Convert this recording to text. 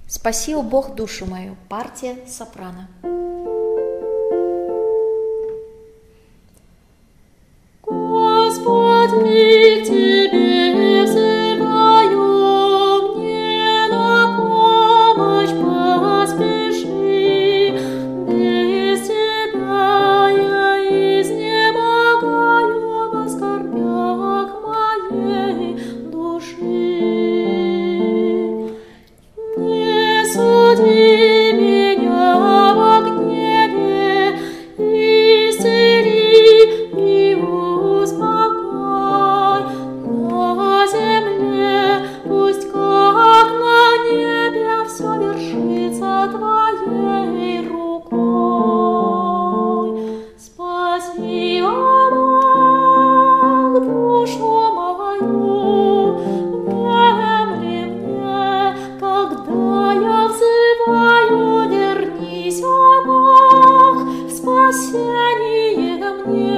Спаси, о Бог, душу мою. Партия сопрано. Господь, к Тебе взываю, мне на помощь поспеши. Без Тебя я изнемогаю во скорбях моей души. Не суди меня во гневе, исцели и успокой. На земле пусть, как на небе, все вершится Твоей рукой. Спаси, о Бог, душу мою, внемли мне, когда я взываю, вернись, о Бог, в спасение мне.